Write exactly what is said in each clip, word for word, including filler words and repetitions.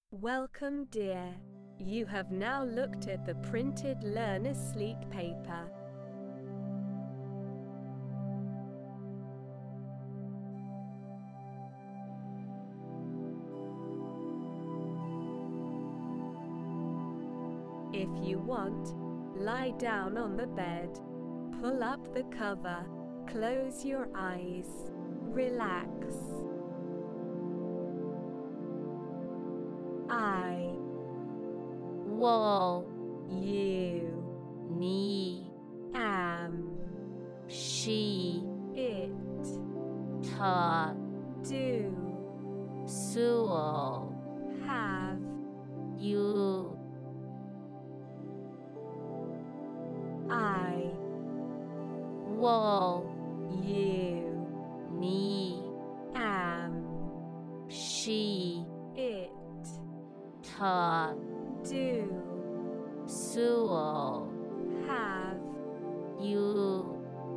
Welcome, dear. You have now looked at the printed Learn Asleep paper. If you want, lie down on the bed, pull up the cover, close your eyes, relax. I, Wo, you, ni, am, she, it, ta, do, suo, have, you, I, wo, you, ni, am, she, it, ta, do, suo, have, you.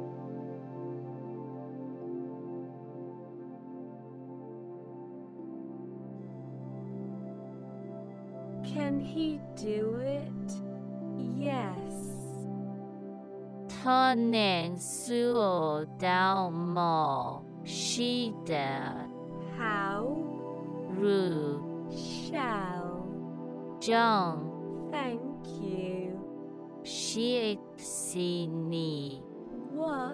Can he do it? Yes. 他能做到吗？是的， How, 如 shall, 正 thank you. 谢谢你， What,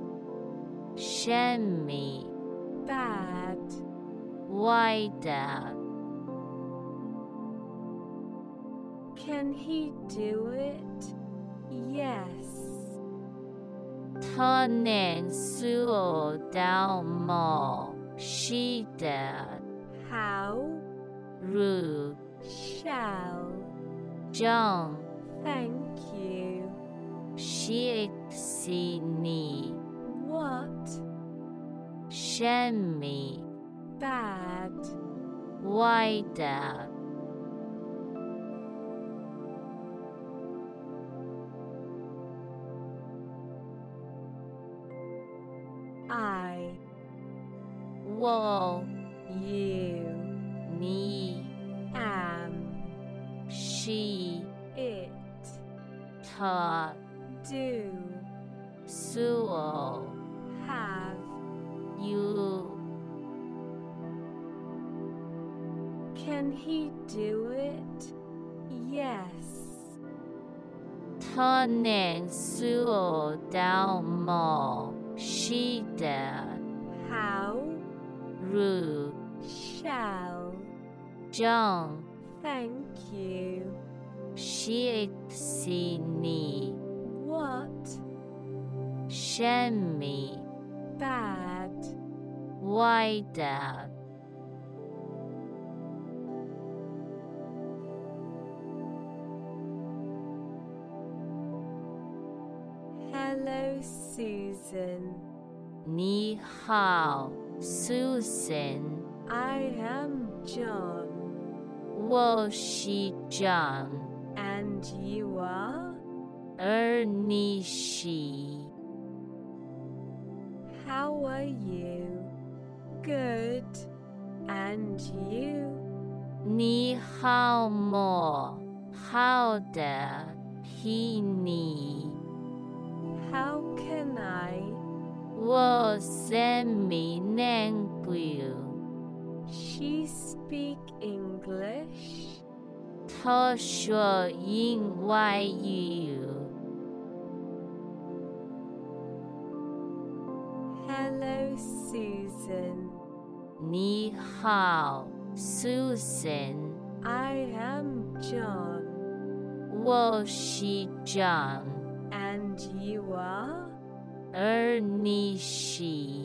什么 bad, 坏的？ can he do it? Yes. 他能做到吗？是的， How, 如 shall, 正 thank you. 谢谢你， What, 什么 bad, 坏的？ I, 我 you, 你 am, 是 it, 他 do, 所 have, 有 can he do it? Yes. 他能做到吗？是的， How, 如 shall, 正 thank you. 谢谢你， What, 什么 bad, 坏的？ hello, Susan. 你好，Susan， I am John. 我是 John， And you are? 而你是 How are you? Good. And you? 你好吗？好的，替你。 How can I? 我怎么能够 She speak English? 他说英外语。 Hello, Susan. 你好，Susan， I am John. 我是 John， And you are? 而你是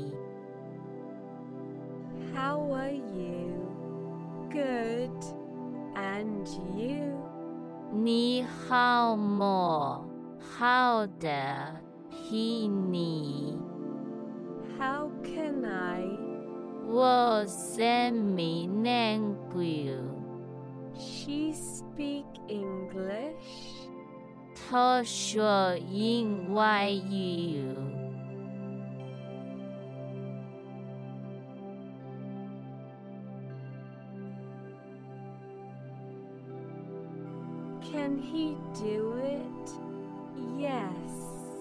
How are you? Good. And you? 你好吗？好的，替你。 How can I? 我怎么能够 She speak English? 他说英外语。 Can he do it? Yes.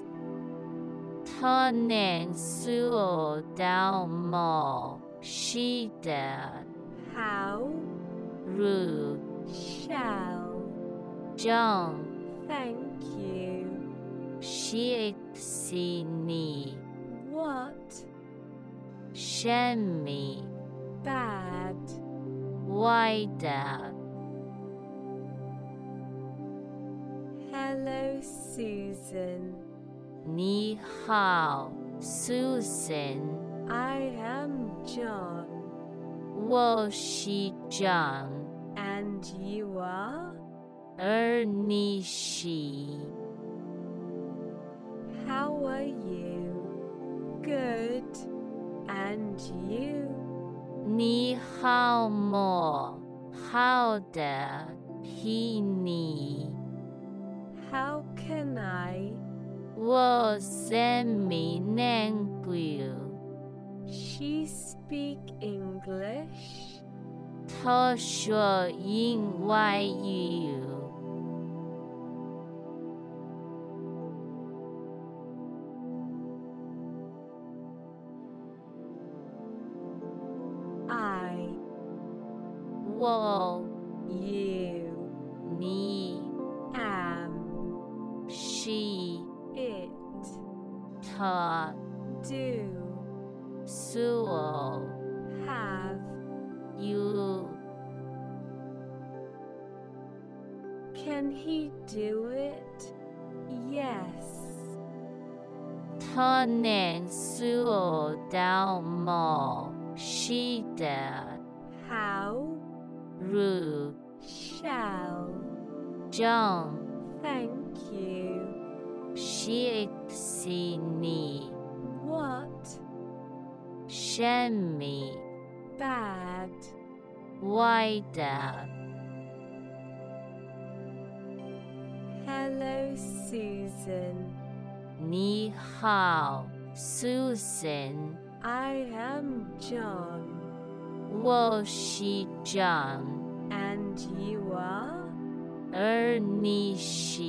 他能做到吗？是的。 How? 如 Shall. 将 Thank you. 谢谢你。 What? 什么 Bad. 坏的？ Hello, Susan. 你好 ，Susan。 I am John. 我是 John， And you are? 而你是 How are you? Good. And you? 你好吗？好的，陪你。 How can I? 我怎么能够 She speak English? 她说英外语。 I. 我 You. 你 Am. 是 It. 他 Do. 做 Have. 有 Can he do it? Yes. 他能做到吗？是的。 How? 如 Shall. 将 Thank you. 谢谢你。 What? 什么 Bad. 坏的？ Hello, Susan. 你好 ，Susan。 I am John. 我是 John， And you are? 而你是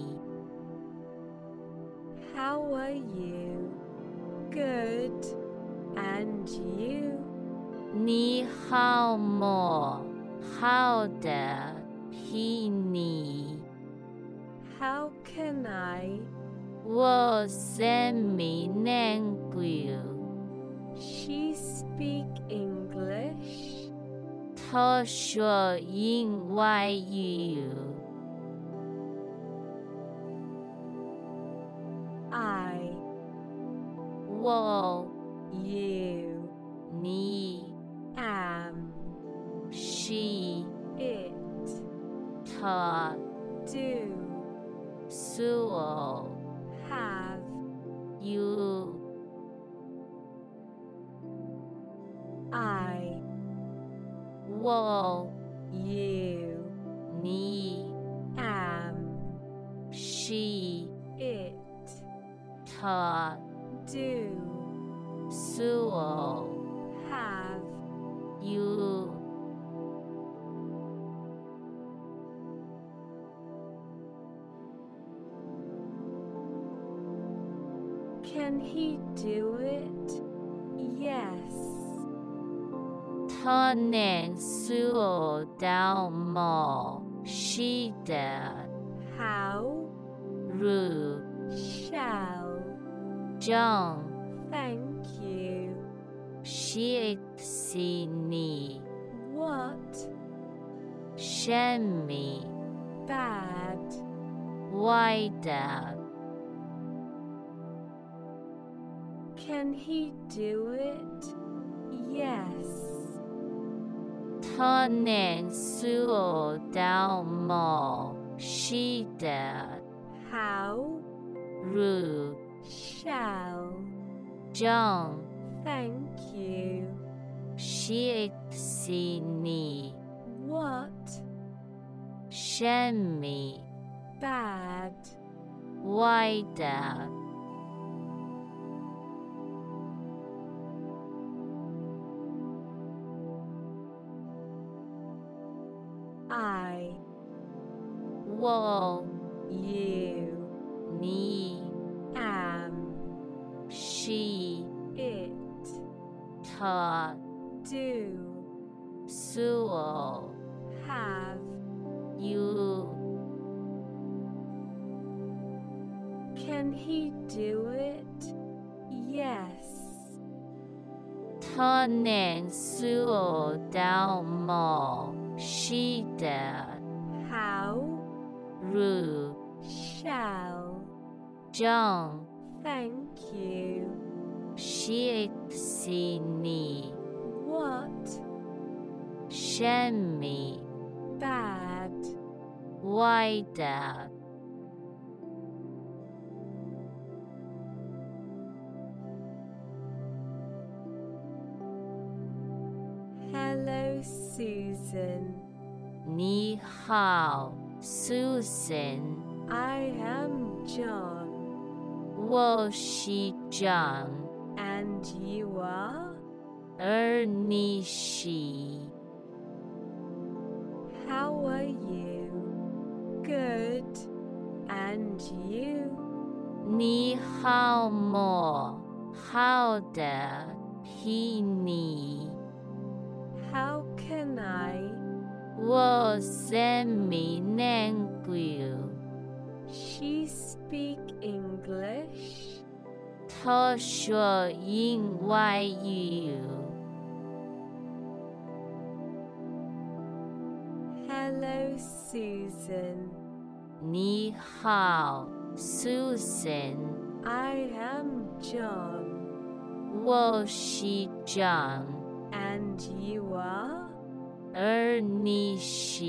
How are you? Good. And you? 你好吗？好的，陪你。 How can I? 我怎么能够 She speak English? 她说英外语。 I. 我 You. 你 Am. 是 It. 他 Do. 做 Have. 有 I. 我 You. 你 Am. 是 It. 他 Do. 做 Have. 有 Can he do it? Yes. 他能做到吗？是的。 How? 如 Shall. 将 Thank you. 谢谢你。 What? 什么 Bad. 坏的？ Can he do it? Yes. 他能做到吗？是的。 How? 如 Shall. 将 Thank you. 谢谢你。 What? 什么 Bad. 坏的？ I. 我 you, 你 am, she it, 她 do, 所 have, you can he do it? Yes. 他能做到吗？是的， How, 如 shall, 将 thank you, 谢谢你， what, 什么 bad, 坏的， hello Susan, 你好，Susan， I am John, 我是 John， and you are? 而你是 How are you? Good, and you? 你好吗？好的，是你。 How can I? 我怎么能够 She speak English? 她说英外语 Hello Susan, 你好 Susan， I am John, 我是 John， and you are? 而你是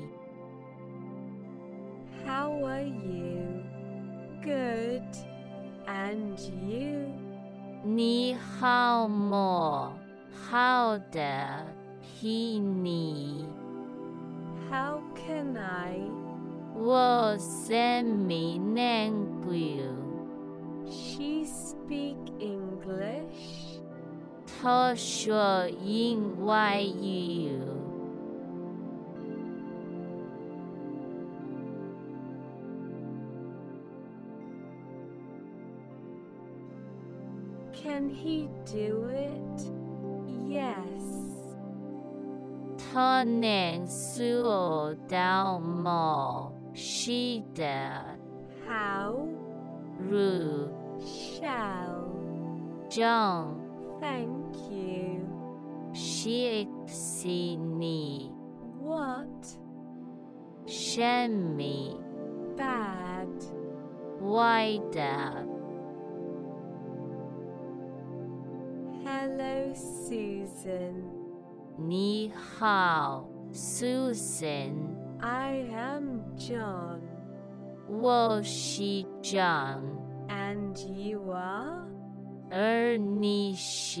How are you? Good, and you? 你好吗？好的，是你。 How can I? 我怎么能够 She speak English? 她说英外语 Can he do it? Yes. 她能做到吗？是的， How? 如 Shall? 将 Thank you. 谢谢你 What? 什么 Bad. 坏的 Hello Susan, 你好 Susan， I am John, 我是 John， and you are? 而你是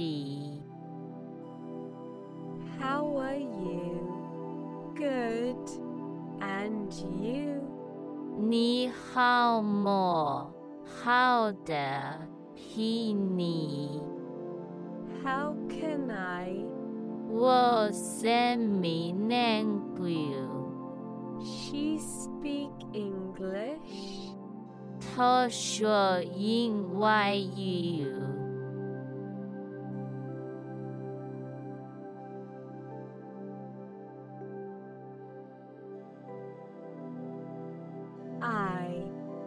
How are you? Good, and you? 你好吗？好的，是你。 How can I? 我怎么能够 She speak English? 她说英外语 I,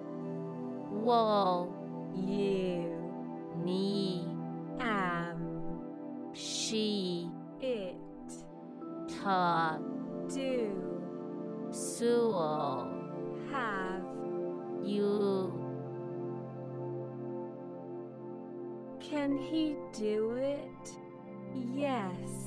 我 you, 你 am, 是 it, 她 do, 所 have, 有 can he do it? Yes.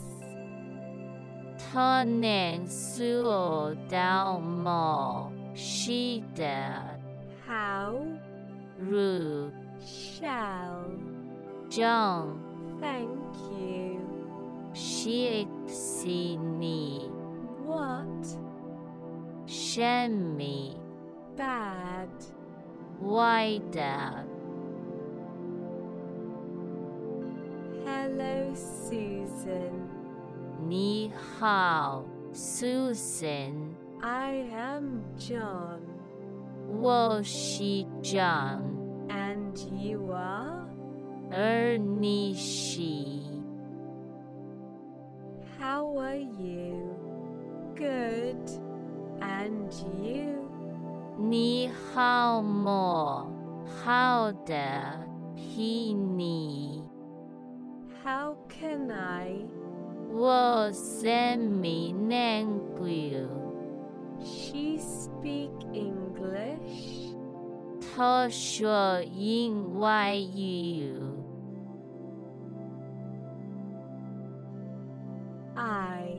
她能做到吗？是的， How? 如 Shall? 将 Thank you. 谢谢你 What? 什么 Bad. 坏的 Hello Susan, 你好 Susan， I am John. 我是 John， And you are? 而你是 How are you? Good. And you? 你好么？好的，替你。 How can I? 我什么能够？ She speak English? 他说英外语。 I,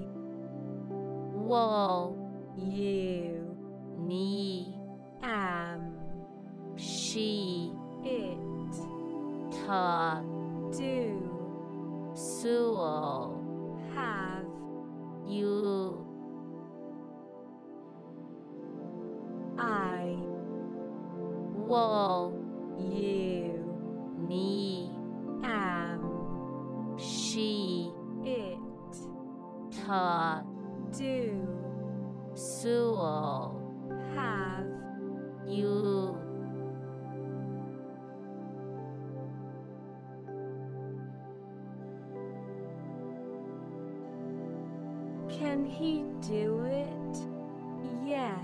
我 you, 你 am, 是 it, 他 do, 是我 have, you I, 我 you, 你 am, 是 it, 他 do, 是我 have, you Can he do it? Yes.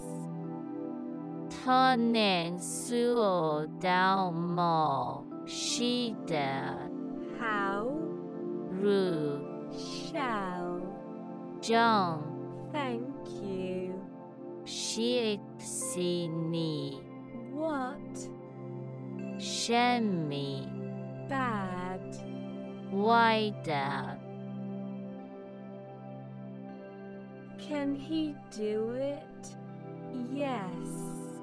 他能做到吗？是的。 How? 如 Shall. John Thank you. 谢谢你。 What? 什么 Bad. 坏的？ Can he do it? Yes.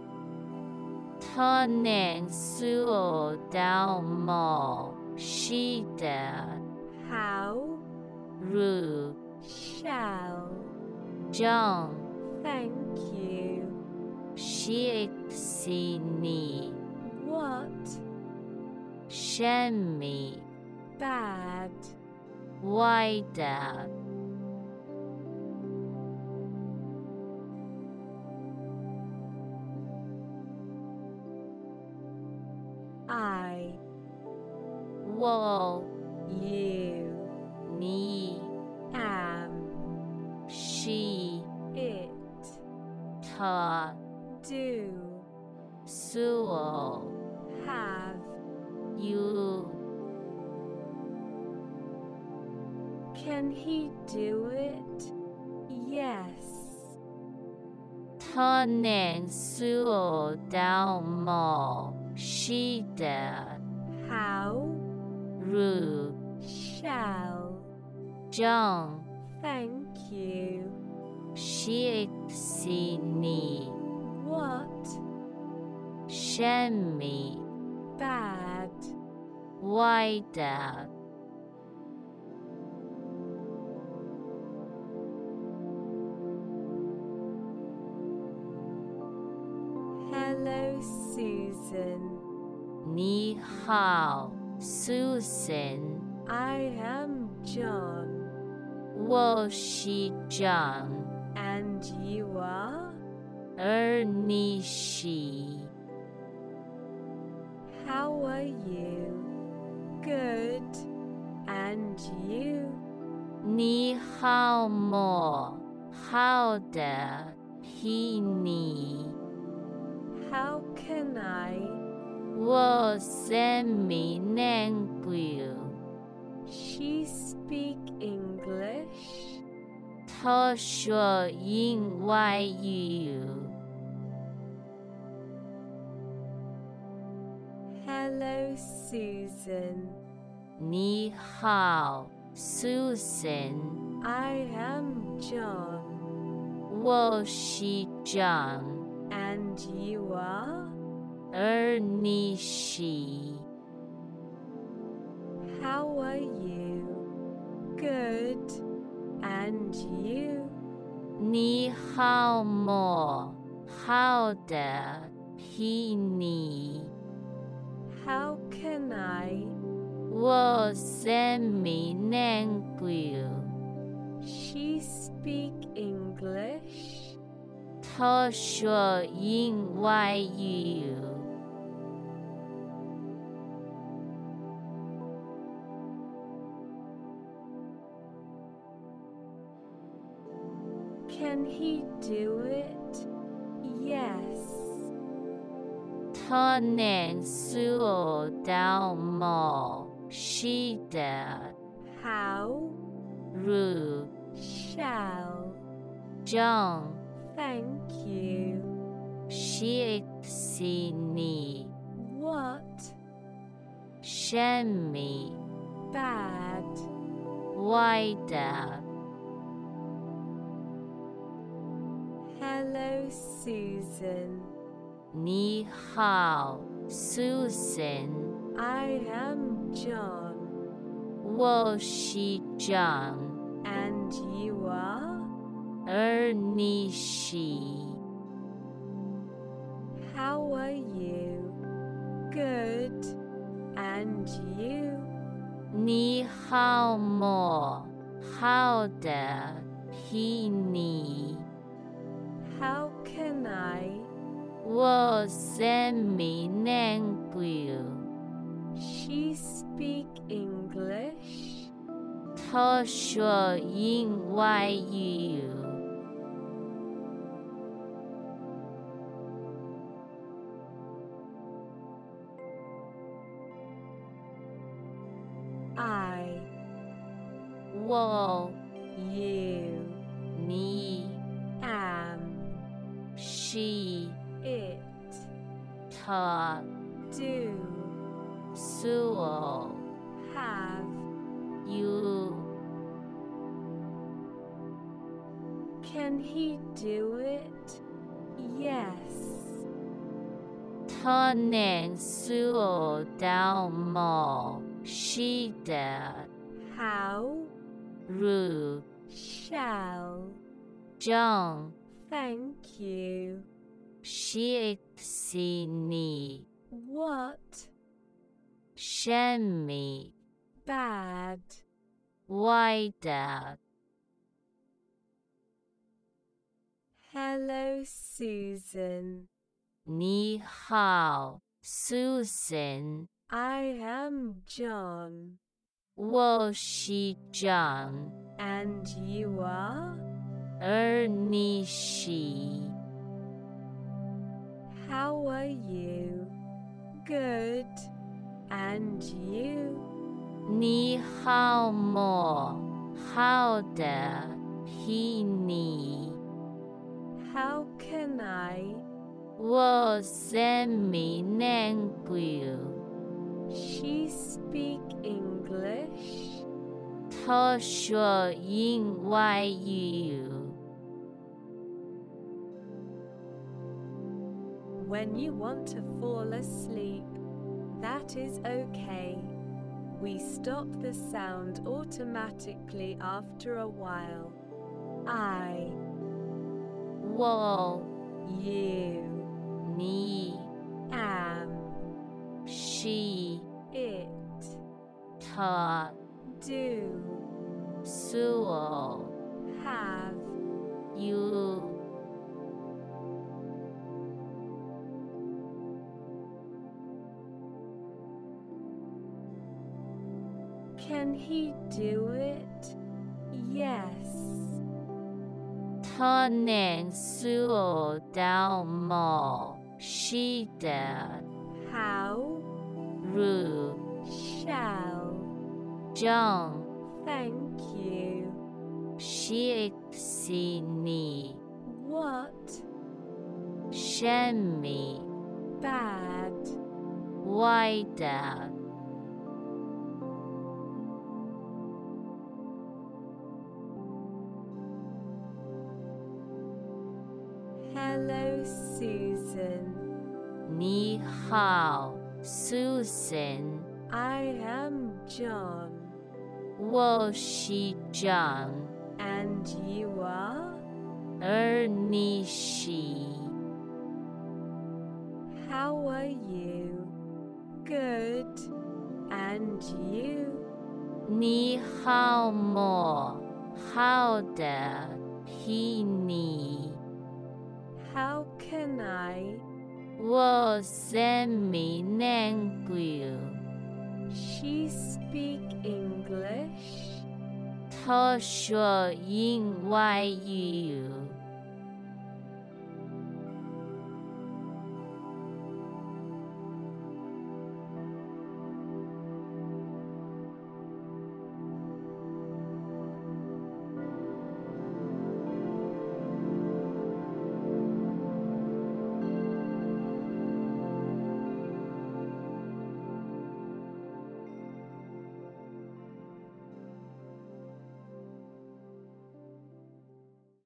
他能做到吗？是的。 How? 如 Shall. John Thank you. 谢谢你。 What? 什么 Bad. 坏的？ I, 我 you, 你 am, 是 it, 他 do, 是我 have, you Can he do it? Yes. 他能做到吗？是的。 How? 如 Shall. John Thank you. 谢谢你。 What? 什么 Bad. 坏的？ Hello, Susan. 你好 Susan， I am John. 我是 John， And you are? 而你是 How are you? Good. And you? 你好么？好的，替你。 How can I? 我什么能够？ She speak English? 他说英外语。 Hello, Susan. 你好 Susan， I am John. 我是 John， And you are? 而你是 How are you? Good. And you? 你好么？好的，替你。 How can I? 我什么能够？ She speak English? 他说因为有 Can he do it? Yes. 他能做到吗？是的。 How? 如 Shall. 将 Thank you. 谢谢你 What? 什么 Bad. 坏的 Hello, Susan. 你好 Susan I am John. 我是 John And you are? 而你是 How are you? Good. And you? 你好吗？好的，替你 How can I? 我怎么能够 She speak English? 他说因为有 I. 我 You. 你 Am. 是 It. 他 Do. 做 Have. 有 Can he do it? Yes. 他能做到吗？是的， How? 如 Shall. 将 Thank you. 谢谢你 What? 什么 Bad. 坏的 Hello, Susan. 你好 Susan I am John. 我是 John And you are? 而你是 How are you? Good. And you? 你好吗？好的，替你 How can I? 我怎么能够 She speak English? 他说因为有 When you want to fall asleep, that is okay. We stop the sound automatically after a while. I, 我 you, 你 am, 是 it, 他 do, 做 have, 有 Can he do it? Yes. 他能做到吗？是的， How? 如 Shall. 将 Thank you. 谢谢你 What? 什么 Bad. 坏的 Hello, Susan. 你好 Susan I am John. 我是 John And you are? 而你是 How are you? Good. And you? 你好吗？好的，替你 How can I? 我什么能够？ She speak English? 他说英外语。